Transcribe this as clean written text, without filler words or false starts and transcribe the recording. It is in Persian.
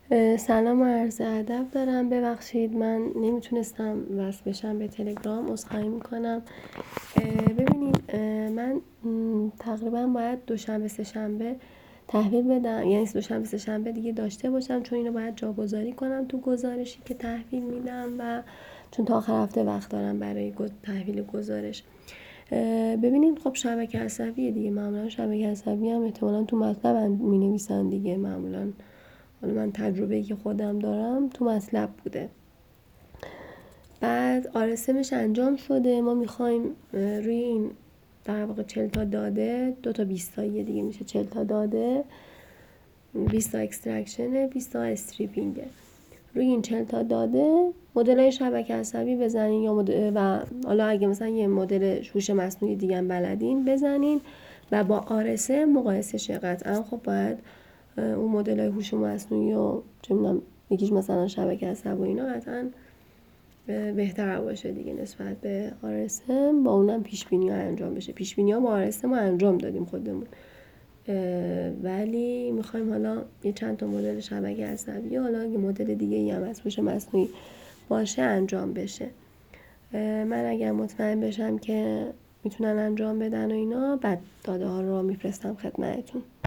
سلام و عرض ادب دارم. ببخشید من نمیتونستم وصل بشم به تلگرام، عذرخواهی میکنم. ببینید من تقریبا باید دوشنبه سه شنبه تحویل بدم، یعنی دوشنبه سه شنبه دیگه داشته باشم، چون اینو باید جاگذاری کنم تو گزارشی که تحویل میدم و چون تا آخر هفته وقت دارم برای تحویل گزارش. ببینید خب شبکه عصبیه دیگه، معمولا شبکه عصبی هم احتمالا تو مطلب می نویسن دیگه، معمولا حالا من تجربه‌ای که خودم دارم تو مطلب بوده. بعد آرسمش انجام شده، ما میخوایم روی این در واقع 40 تا داده 2 تا 20 تایی دیگه میشه 40 تا داده، 20 تا اکسترکشن، 20 تا استریپینگه. روی این 40 تا داده مدل‌های شبکه عصبی بزنین یا و حالا اگه مثلا یه مدل هوش مصنوعی دیگه هم بلدین بزنین و با آرسه مقایسه شه. قطعا خب باید اون مدل‌های هوش مصنوعی و چه می‌دونم یکیش مثلا شبکه عصبی و اینا قطعا بهتر باشه دیگه نسبت به آرسم، با اونم پیش بینی‌ها انجام بشه. پیش بینی‌ها با آرسم ما انجام دادیم خودمون، ولی میخوایم حالا یه چند تا مدل شبکه عصبی، حالا یه مدل دیگه ای هم از هوش مصنوعی باشه انجام بشه. من اگر مطمئن بشم که میتونن انجام بدن و اینا، بعد داده ها رو میفرستم خدمتتون.